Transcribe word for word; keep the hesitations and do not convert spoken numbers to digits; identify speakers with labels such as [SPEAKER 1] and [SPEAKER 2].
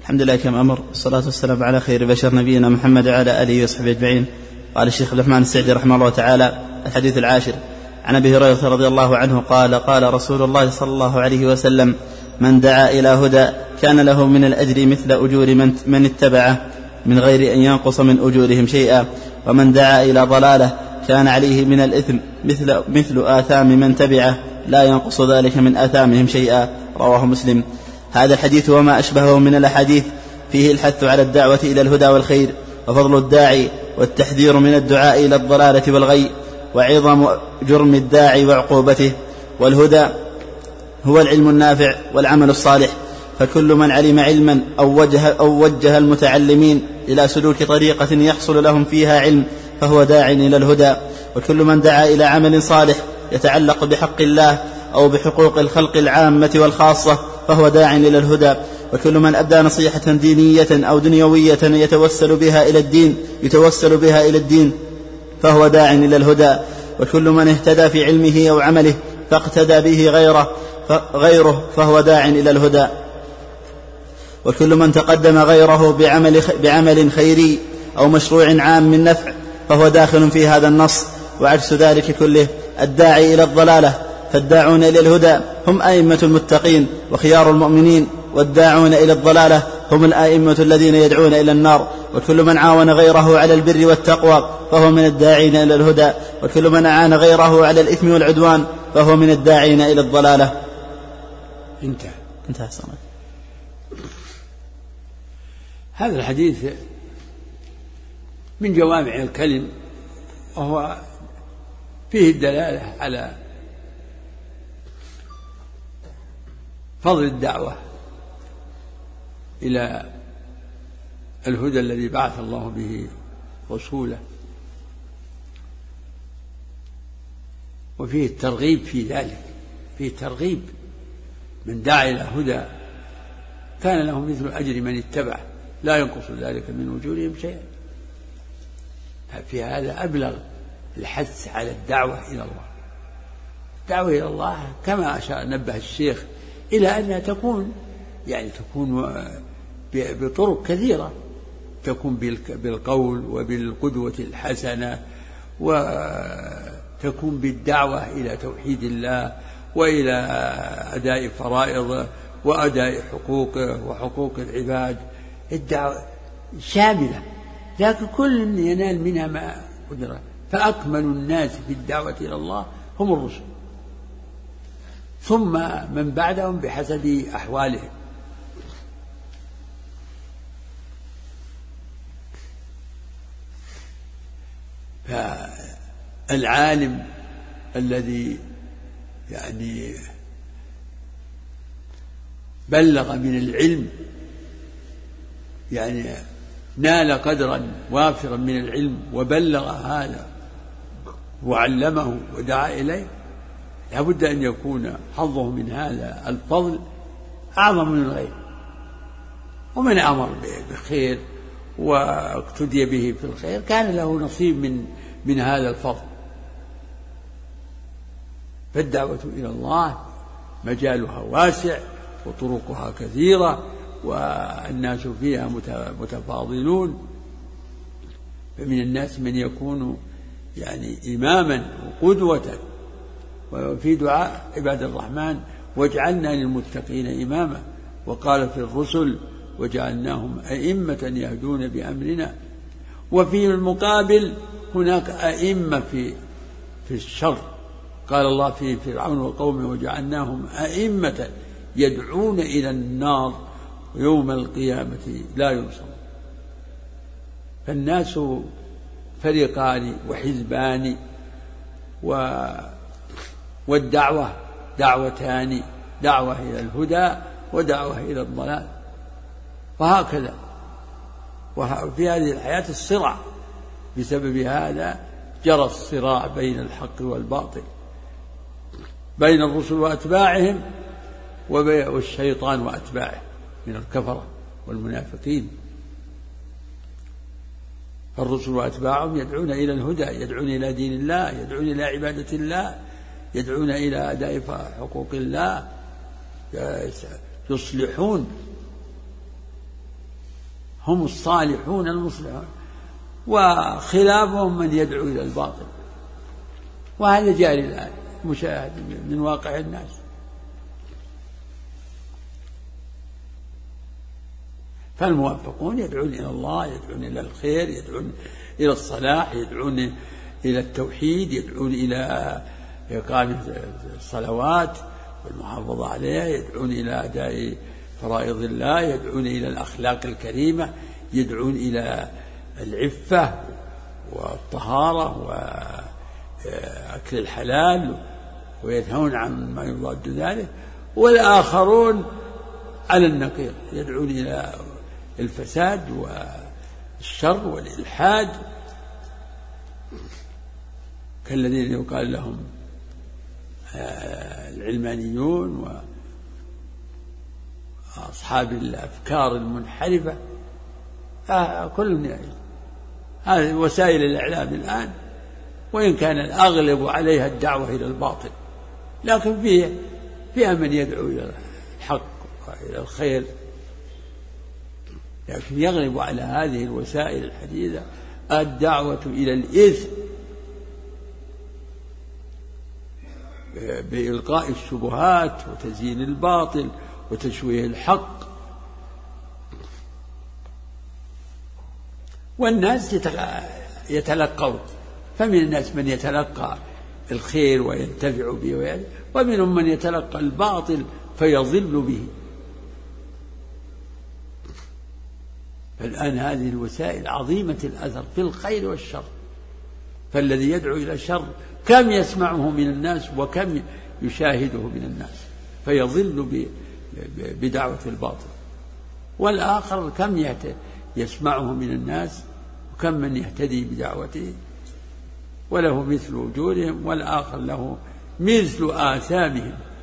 [SPEAKER 1] الحمد لله كما أمر، والصلاة والسلام على خير بشر نبينا محمد وعلى آله وصحبه أجمعين. قال الشيخ عبد الرحمن السعدي رحمه الله تعالى: الحديث العاشر عن أبي هريرة رضي الله عنه قال: قال رسول الله صلى الله عليه وسلم: من دعا إلى هدى كان له من الأجر مثل أجور من, من اتبعه من غير أن ينقص من أجورهم شيئا، ومن دعا إلى ضلالة كان عليه من الإثم مثل, مثل آثام من تبعه لا ينقص ذلك من آثامهم شيئا. رواه مسلم. هذا الحديث وما أشبهه من الأحاديث فيه الحث على الدعوة إلى الهدى والخير، وفضل الداعي، والتحذير من الدعاء إلى الضلالة والغي، وعظم جرم الداعي وعقوبته. والهدى هو العلم النافع والعمل الصالح، فكل من علم علما أو وجه, أو وجه المتعلمين إلى سلوك طريقة يحصل لهم فيها علم فهو داع إلى الهدى. وكل من دعا إلى عمل صالح يتعلق بحق الله أو بحقوق الخلق العامة والخاصة فهو داع إلى الهدى. وكل من أدى نصيحة دينية أو دنيوية يتوسل بها إلى الدين يتوسل بها إلى الدين فهو داع إلى الهدى. وكل من اهتدى في علمه أو عمله فاقتدى به غيره, غيره فهو داع إلى الهدى. وكل من تقدم غيره بعمل, بعمل خيري أو مشروع عام من نفع فهو داخل في هذا النص. وعكس ذلك كله الداعي إلى الضلالة، فالداعون إلى الهدى هم أئمة المتقين وخيار المؤمنين، والداعون إلى الضلالة هم الأئمة الذين يدعون إلى النار. وكل من عاون غيره على البر والتقوى فهو من الداعين إلى الهدى، وكل من أعان غيره على الإثم والعدوان فهو من الداعين إلى الضلالة.
[SPEAKER 2] انتهى
[SPEAKER 1] انتهى الصلاة.
[SPEAKER 2] هذا الحديث من جوامع الكلم، وهو فيه الدلالة على فضل الدعوة إلى الهدى الذي بعث الله به رسوله، وفيه الترغيب في ذلك، فيه ترغيب. من دعا إلى هدى كان له مثل أجر من اتبع لا ينقص ذلك من أجورهم شيئا. في هذا أبلغ الحث على الدعوة إلى الله. الدعوة إلى الله كما أشار نبه الشيخ إلى أنها تكون يعني تكون بطرق كثيرة، تكون بالقول وبالقدوة الحسنة، وتكون بالدعوة إلى توحيد الله وإلى أداء فرائضه وأداء حقوقه وحقوق العباد. الدعوة شاملة، لكن كل ينال منها ما قدره. فأكمل الناس في الدعوة إلى الله هم الرسل، ثم من بعدهم بحسب أحوالهم. فالعالم الذي يعني بلغ من العلم، يعني نال قدرا وافرا من العلم وبلغ هذا وعلمه ودعا إليه، لابد أن يكون حظه من هذا الفضل أعظم من الغير. ومن أمر بخير واقتدي به في الخير كان له نصيب من من هذا الفضل. فالدعوة إلى الله مجالها واسع وطرقها كثيرة والناس فيها متفاضلون. فمن الناس من يكون يعني إماما وقدوة. وفي دعاء عباد الرحمن: واجعلنا للمتقين إماما. وقال في الرسل: وجعلناهم أئمة يهدون بأمرنا. وفي المقابل هناك أئمة في في الشر، قال الله في فرعون وقومه: وجعلناهم أئمة يدعون إلى النار ويوم القيامة لا ينصرون. فالناس فريقان وحزبان، والدعوة دعوتان: دعوة إلى الهدى ودعوة إلى الضلال. وهكذا وفي هذه الحياة الصراع، بسبب هذا جرى الصراع بين الحق والباطل، بين الرسل وأتباعهم والشيطان وأتباعه من الكفرة والمنافقين. فالرسل وأتباعهم يدعون إلى الهدى، يدعون إلى دين الله، يدعون إلى عبادة الله، يدعون إلى أداء حقوق الله، يصلحون هم الصالحون المصلحون، وخلافهم من يدعو إلى الباطل. وهذا جاري الآن مشاهد من واقع الناس. فالموفقون يدعون إلى الله، يدعون إلى الخير، يدعون إلى الصلاح، يدعون إلى التوحيد، يدعون إلى إقامة الصلوات والمحافظة عليها، يدعون إلى أداء فرائض الله، يدعون إلى الأخلاق الكريمة، يدعون إلى العفة والطهارة وأكل الحلال، وينهون عن ما يضاد ذلك. والآخرون على النقيض يدعون إلى الفساد والشر والإلحاد، كالذين يقال لهم العلمانيون وأصحاب الأفكار المنحرفة. كلهم هذه وسائل الإعلام الآن، وإن كان الأغلب عليها الدعوة إلى الباطل، لكن فيها فيها من يدعو إلى الحق وإلى الخير، لكن يغلب على هذه الوسائل الحديثة الدعوة إلى الإثم بإلقاء الشبهات وتزيين الباطل وتشويه الحق. والناس يتلقون، فمن الناس من يتلقى الخير وينتفع به، ومنهم من يتلقى الباطل فيضل به. فالآن هذه الوسائل عظيمة الأثر في الخير والشر، فالذي يدعو إلى الشر كم يسمعه من الناس وكم يشاهده من الناس فيضل بدعوة الباطل، والآخر كم يسمعه من الناس وكم من يهتدي بدعوته وله مثل أجورهم، والآخر له مثل آثامهم.